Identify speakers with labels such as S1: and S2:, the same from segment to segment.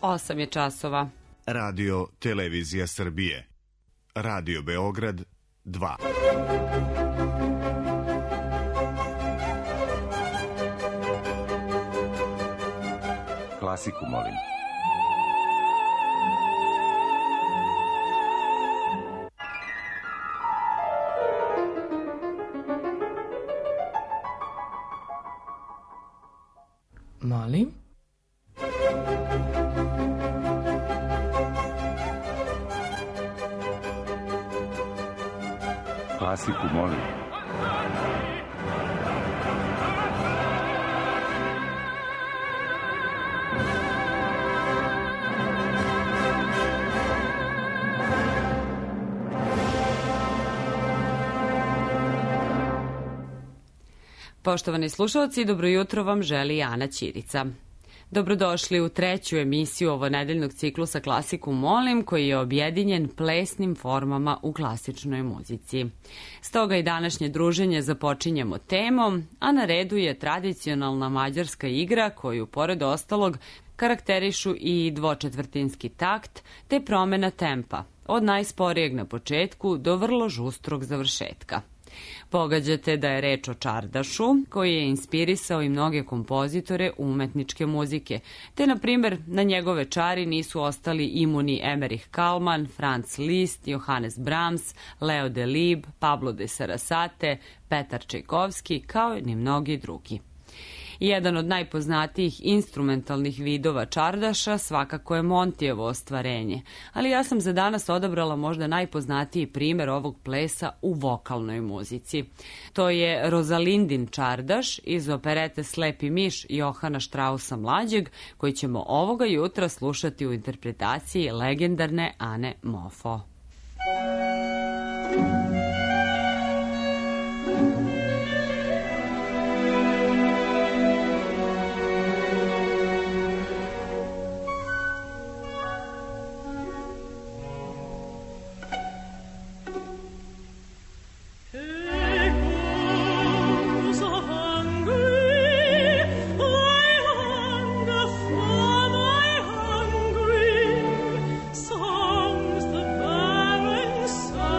S1: 8 je časova.
S2: Radio Televizija Srbije. Radio Beograd 2.
S3: Klasiku, molim.
S4: Molim?
S3: Klasiku, molim.
S1: Poštovani slušalci, dobro jutro vam želi Ana Ćirica. Dobrodošli u treću emisiju ovonedeljnog ciklusa Klasiku molim, koji je objedinjen plesnim formama u klasičnoj muzici. Stoga i današnje druženje započinjemo temom, a na redu je tradicionalna mađarska igra koju, pored ostalog, karakterišu i dvočetvrtinski takt te promena tempa, od najsporijeg na početku do vrlo žustrog završetka. Pogađate da je reč o čardašu, koji je inspirisao i mnoge kompozitore umetničke muzike, te, na primjer, na njegove čari nisu ostali imuni Emerich Kalman, Franz Liszt, Johannes Brahms, Leo Delibes, Pablo de Sarasate, Petar Čajkovski, kao i ni mnogi drugi. Jedan od najpoznatijih instrumentalnih vidova čardaša svakako je Montijevo ostvarenje, ali ja sam za danas odabrala možda najpoznatiji primer ovog plesa u vokalnoj muzici. To je Rosalindin čardaš iz operete Slepi miš Johana Straussa mlađeg, koji ćemo ovoga jutra slušati u interpretaciji legendarne Ane Mofo.
S5: Songs the barren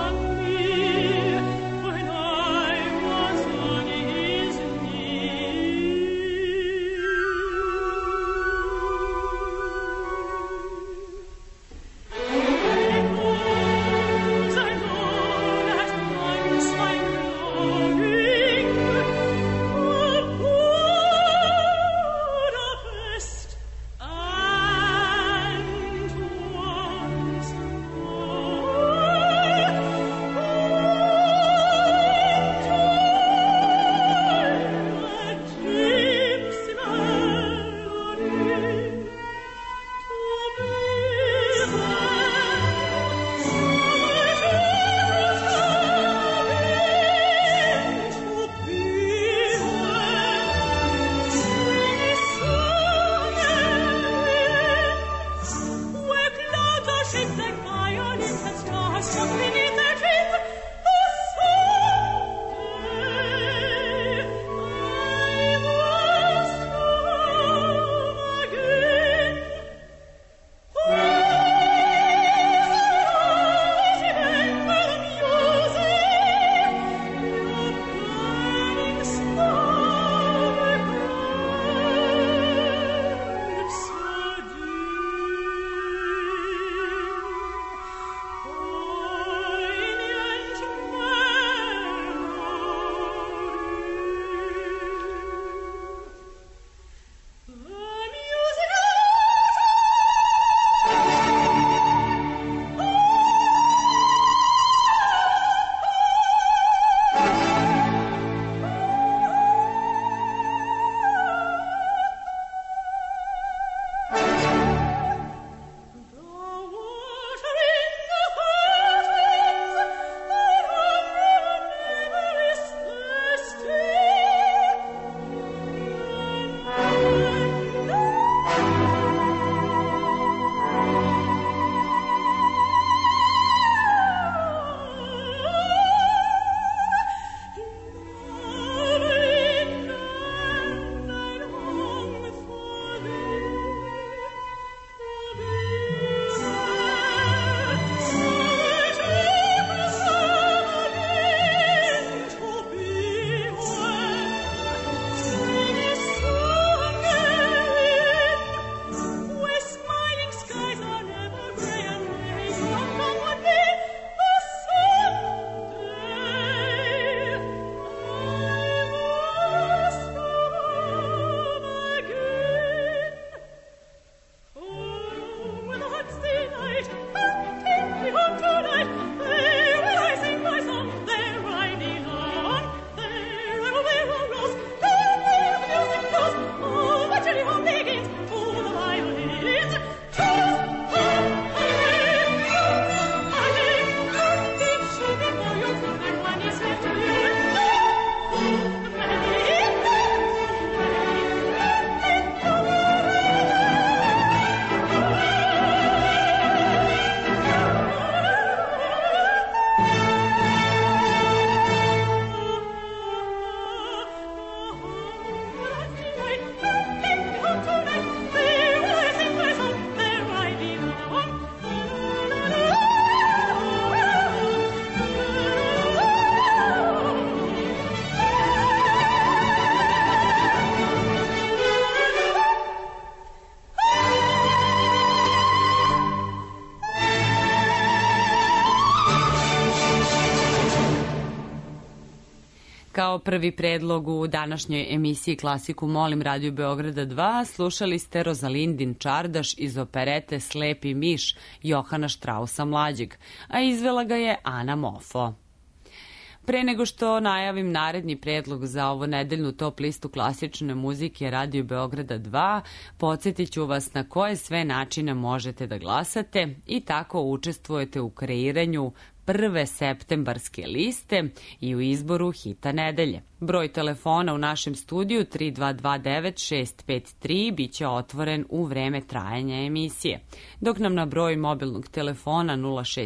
S1: Kao prvi predlog u današnjoj emisiji Klasiku molim Radio Beograda 2 slušali ste Rozalindin čardaš iz operete Slepi miš Johana Štrausa mlađeg, a izvela ga je Ana Mofo. Pre nego što najavim naredni predlog za ovo nedeljnu top listu klasične muzike Radio Beograda 2, podsjetit ću vas na koje sve načine možete da glasate i tako učestvujete u kreiranju prve septembarske liste i u izboru hita nedelje. Broj telefona u našem studiju 3229-653 biće otvoren u vreme trajanja emisije, dok nam na broj mobilnog telefona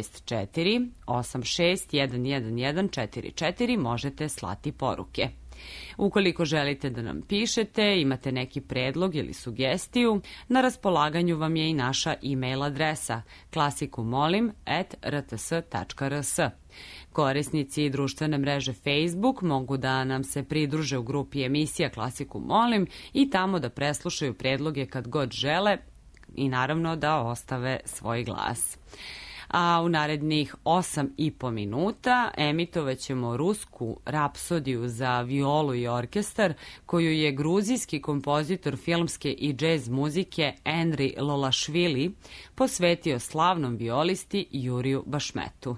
S1: 064-86-11144 možete slati poruke. Ukoliko želite da nam pišete, imate neki predlog ili sugestiju, na raspolaganju vam je i naša e-mail adresa klasikumolim@rts.rs. Korisnici društvene mreže Facebook mogu da nam se pridruže u grupi emisija Klasiku molim i tamo da preslušaju predloge kad god žele i naravno da ostave svoj glas. A u narednih 8,5 minuta emitovat ćemo rusku rapsodiju za violu i orkestar koju je gruzijski kompozitor filmske i džez muzike Enri Lolašvili posvetio slavnom violisti Juriju Bašmetu.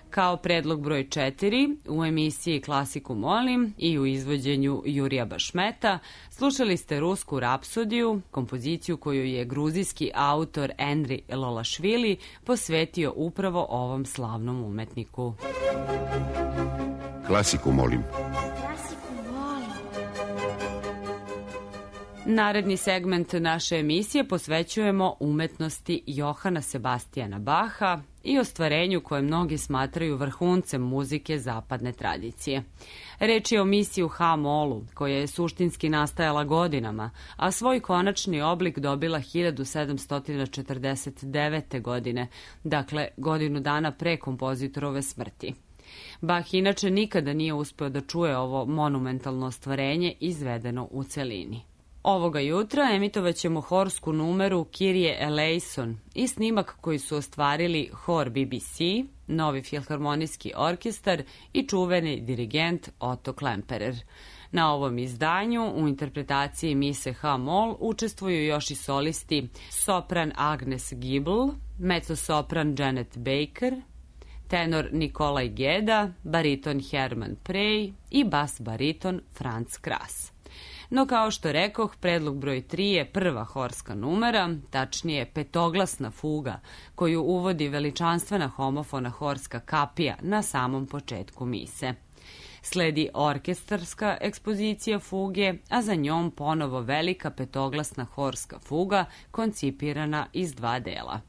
S1: Kao predlog broj 4 u emisiji Klasiku molim i u izvođenju Jurija Bašmeta slušali ste rusku rapsodiju, kompoziciju koju je gruzijski autor Enri Lolašvili posvetio upravo ovom slavnom umetniku.
S3: Klasiku molim.
S1: Naredni segment naše emisije posvećujemo umetnosti Johana Sebastijana Baha i ostvarenju koje mnogi smatraju vrhuncem muzike zapadne tradicije. Reč je o misiji u H-molu, koja je suštinski nastajala godinama, a svoj konačni oblik dobila 1749. godine, dakle godinu dana pre kompozitorove smrti. Bach inače nikada nije uspeo da čuje ovo monumentalno ostvarenje izvedeno u celini. Ovoga jutra emitovat ćemo horsku numeru Kyrie eleison i snimak koji su ostvarili hor BBC, Novi filharmonijski orkestar i čuveni dirigent Otto Klemperer. Na ovom izdanju u interpretaciji mise H-mol učestvuju još i solisti sopran Agnes Gibel, mezzosopran Janet Baker, tenor Nikolaj Geda, bariton Herman Prey i bas bariton Franz Kras. No kao što rekoh, predlog broj 3 je prva horska numera, tačnije petoglasna fuga, koju uvodi veličanstvena homofona horska kapija na samom početku mise. Sledi orkestarska ekspozicija fuge, a za njom ponovo velika petoglasna horska fuga koncipirana iz dva dela.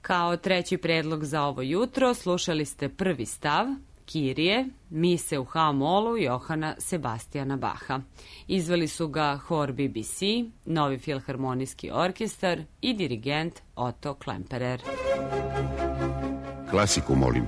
S1: Kao treći predlog za ovo jutro slušali ste prvi stav, Kirije, Mise u H-molu Johana Sebastijana Baha. Izveli su ga hor BBC, Novi filharmonijski orkestar i dirigent Otto Klemperer.
S3: Klasiku molim.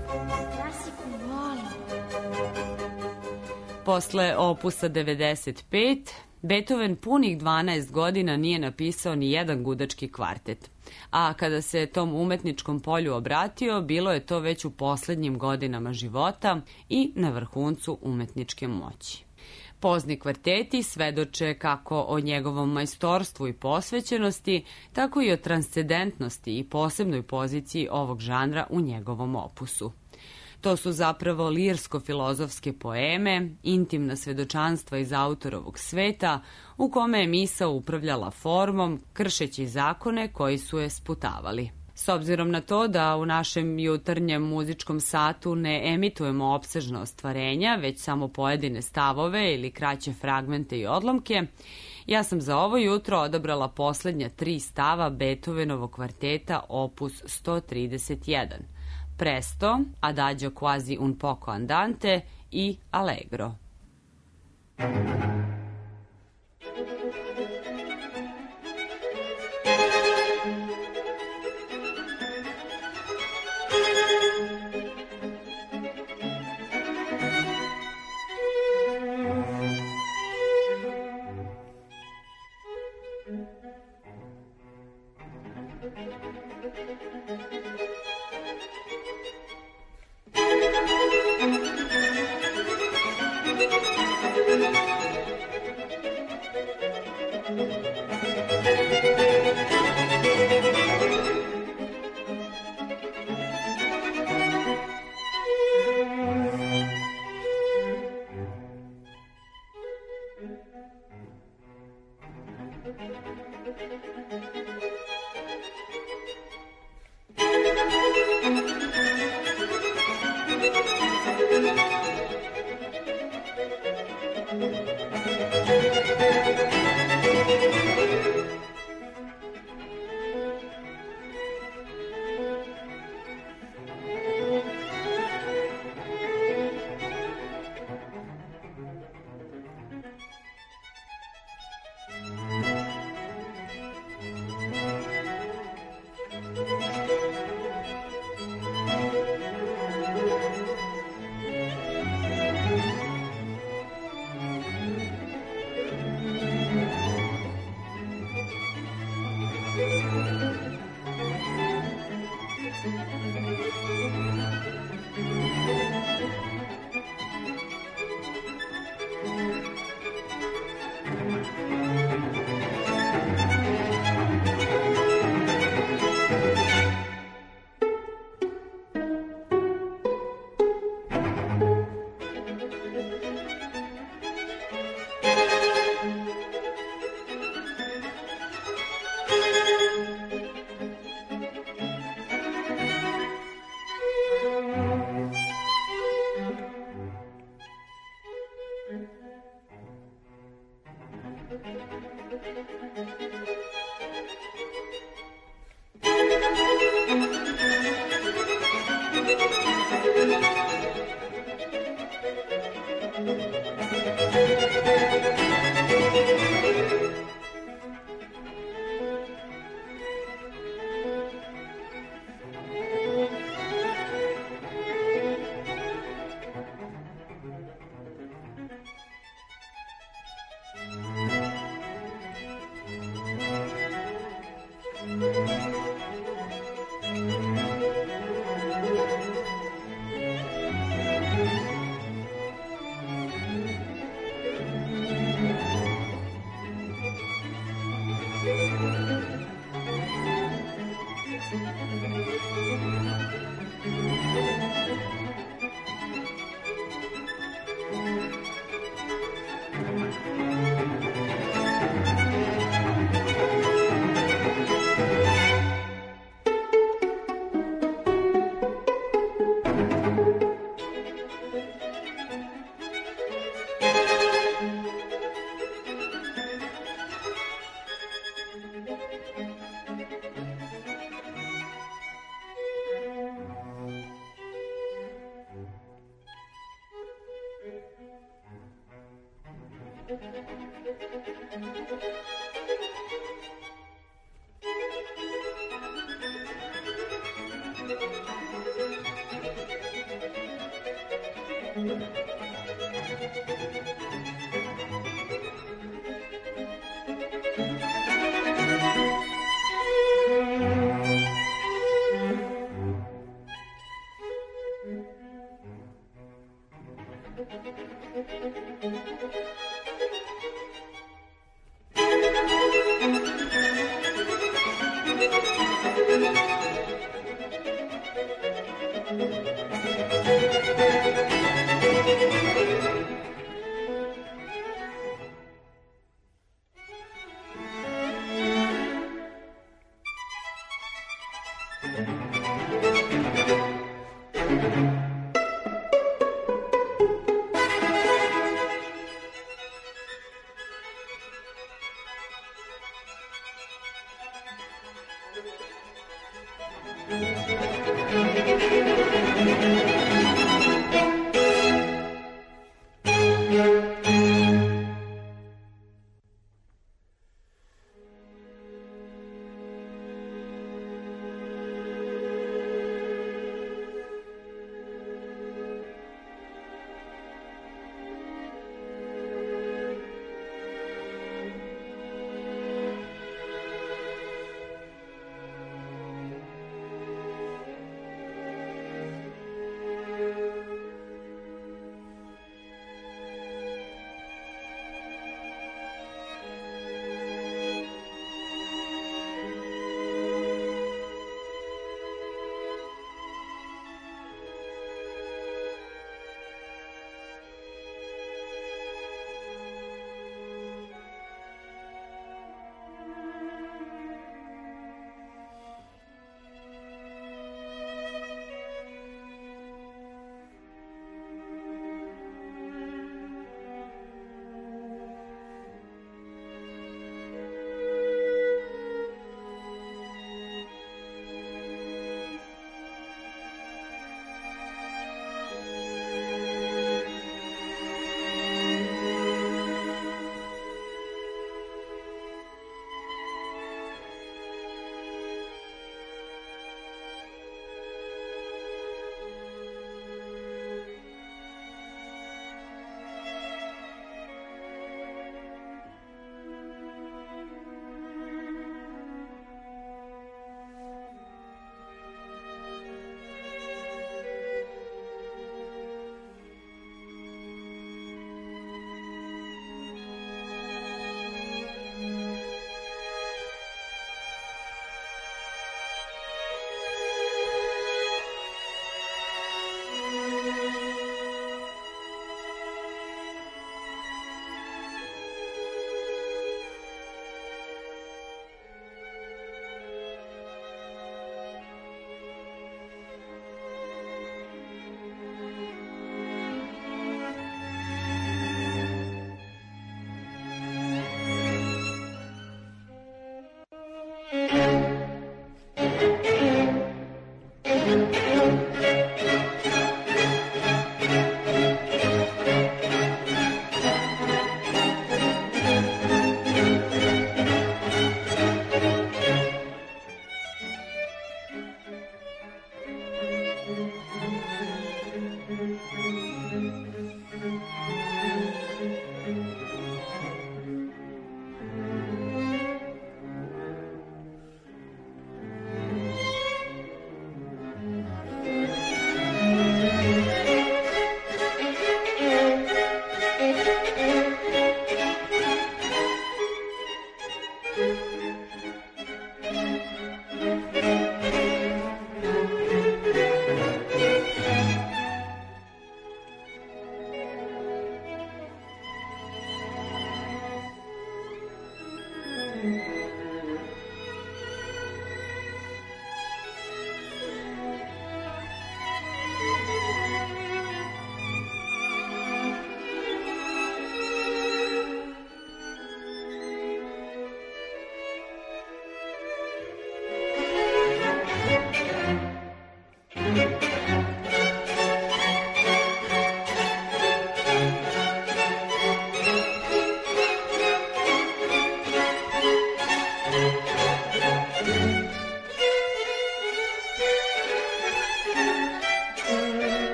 S1: Posle opusa 95, Beethoven punih 12 godina nije napisao ni jedan gudački kvartet, a kada se tom umetničkom polju obratio, bilo je to već u poslednjim godinama života i na vrhuncu umetničke moći. Pozni kvarteti svedoče kako o njegovom majstorstvu i posvećenosti, tako i o transcendentnosti i posebnoj poziciji ovog žanra u njegovom opusu. To su zapravo lirsko-filozofske poeme, intimna svedočanstva iz autorovog sveta, u kome je misao upravljala formom, kršeći zakone koji su je sputavali. S obzirom na to da u našem jutarnjem muzičkom satu ne emitujemo opsežna ostvarenja, već samo pojedine stavove ili kraće fragmente i odlomke, ja sam za ovo jutro odabrala poslednja 3 stava Beethovenovog kvarteta opus 131. Presto, Adagio quasi un poco andante i Allegro.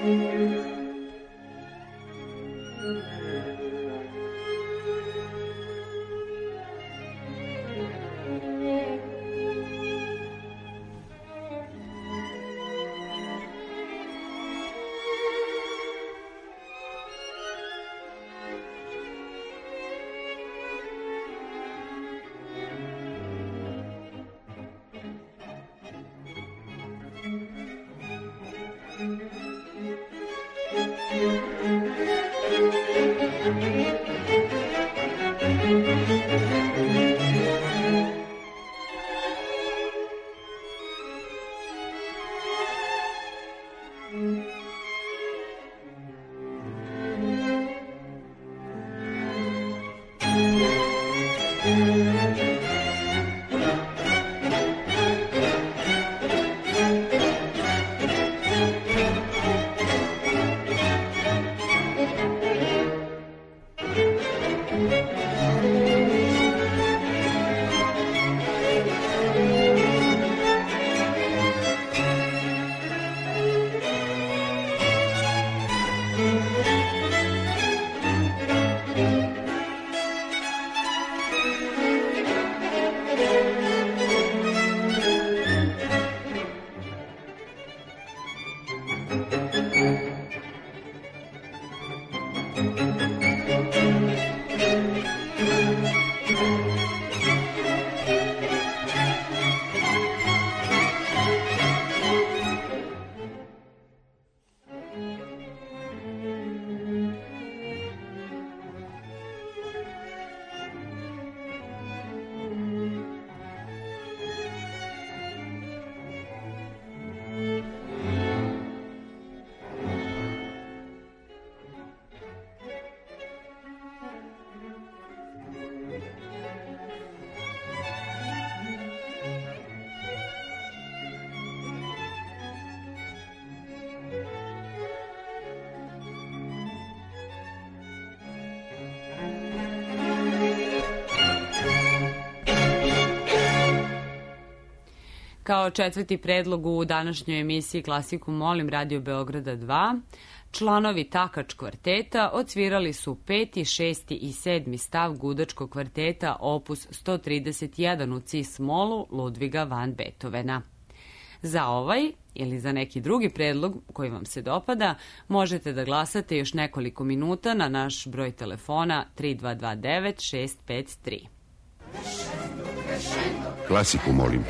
S1: Kao četvrti predlog u današnjoj emisiji Klasiku molim Radio Beograda 2, članovi Takač kvarteta odsvirali su 5., 6. i 7. stav gudačkog kvarteta opus 131 u cis-molu Ludviga van Beethovena. Za ovaj ili za neki drugi predlog koji vam se dopada, možete da glasate još nekoliko minuta na naš broj telefona 3229 653.
S3: Klasiku molim.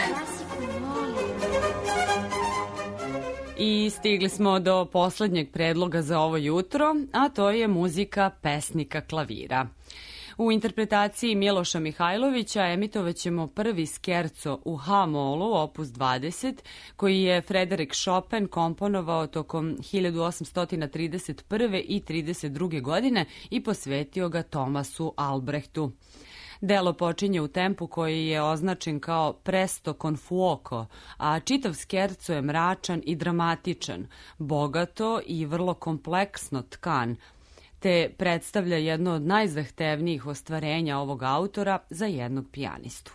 S1: I stigli smo do poslednjeg predloga za ovo jutro, a to je muzika pesnika klavira. U interpretaciji Miloša Mihajlovića emitovaćemo prvi skerco u H-molu, opus 20, koji je Frederik Chopin komponovao tokom 1831. i 32. godine i posvetio ga Thomasu Albrechtu. Delo počinje u tempu koji je označen kao presto con fuoco, a čitav skerco je mračan i dramatičan, bogato i vrlo kompleksno tkan, te predstavlja jedno od najzahtevnijih ostvarenja ovog autora za jednog pijanistu.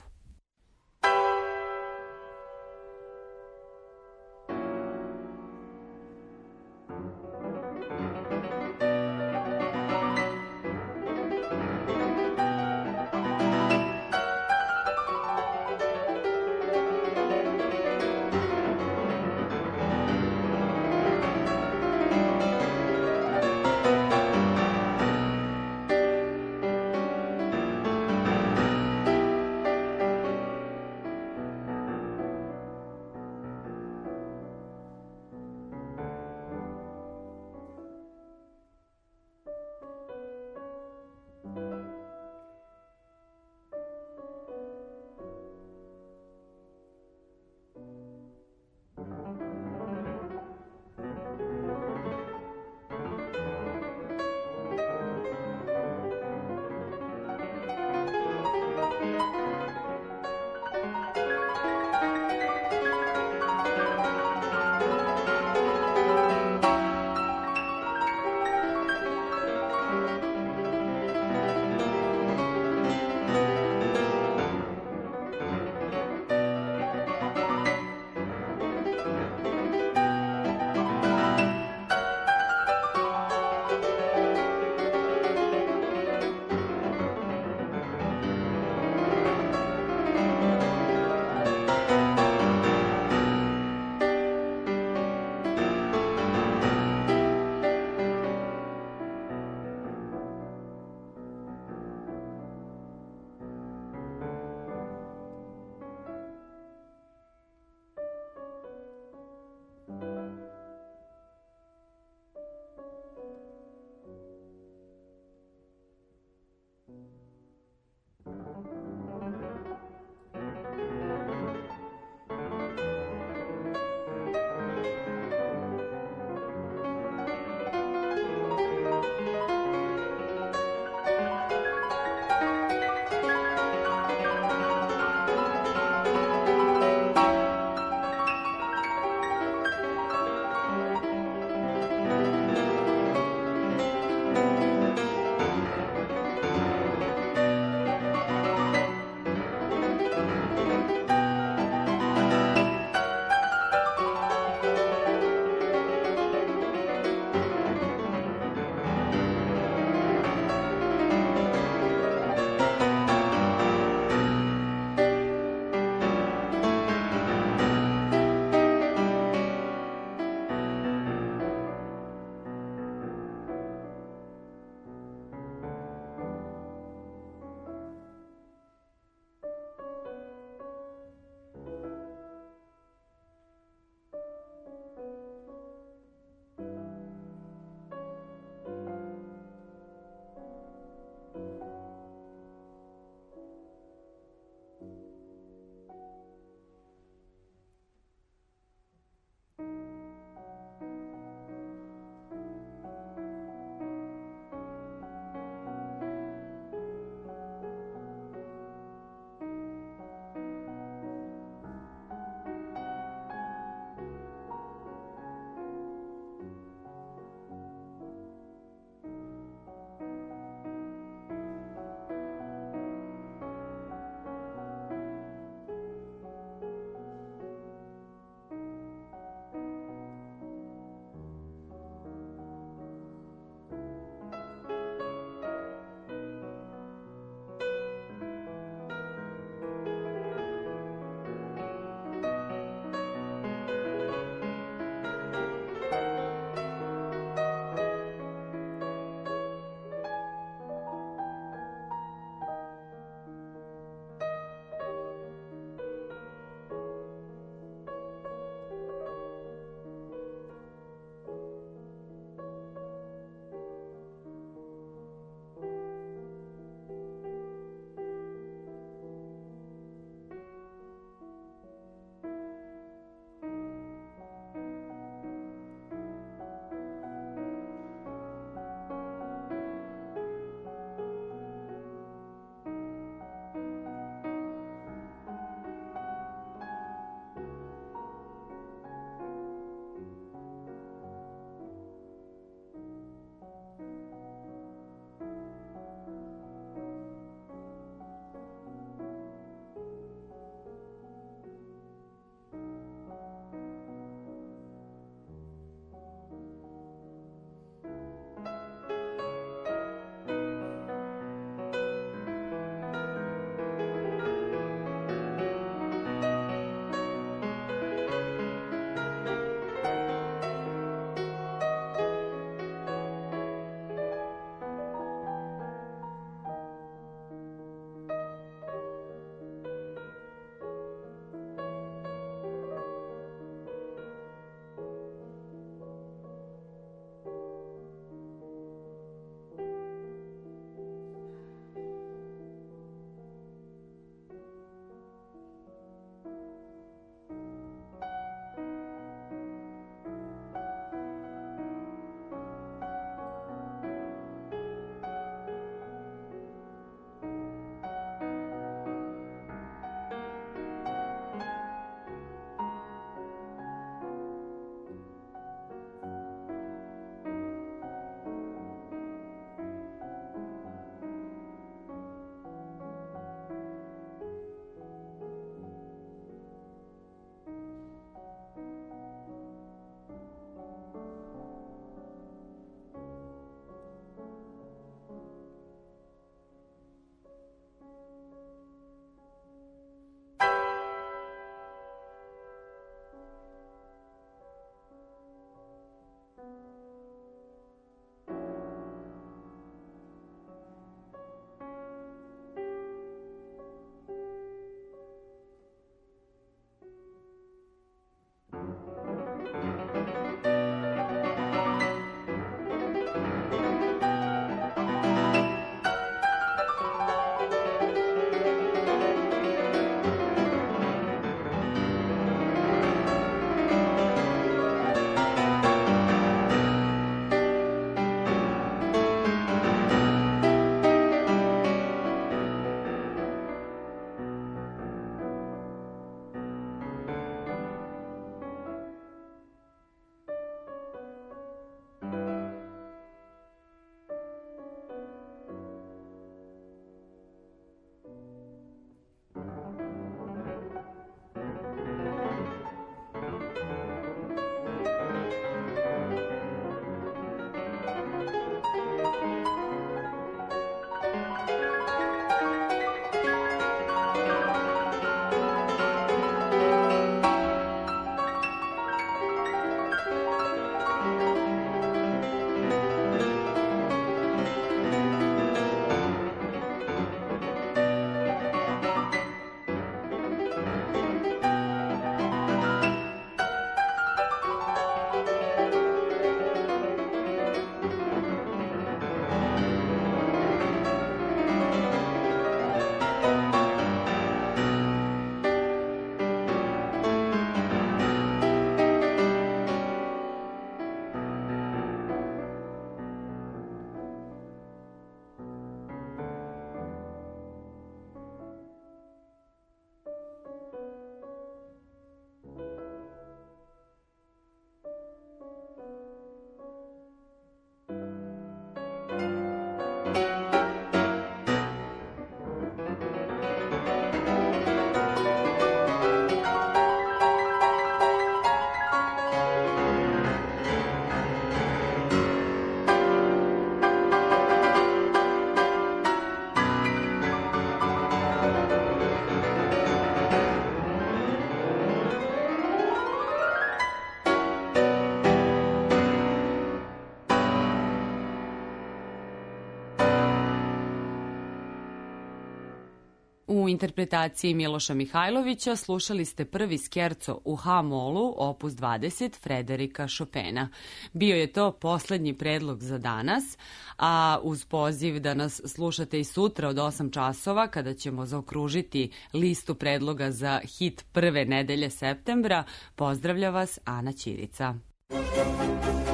S1: U interpretaciji Miloša Mihajlovića slušali ste prvi skerco u H-molu, opus 20, Frederika Chopina. Bio je to poslednji predlog za danas, a uz poziv da nas slušate i sutra od 8 časova, kada ćemo zaokružiti listu predloga za hit prve nedelje septembra, pozdravlja vas Ana Ćirica.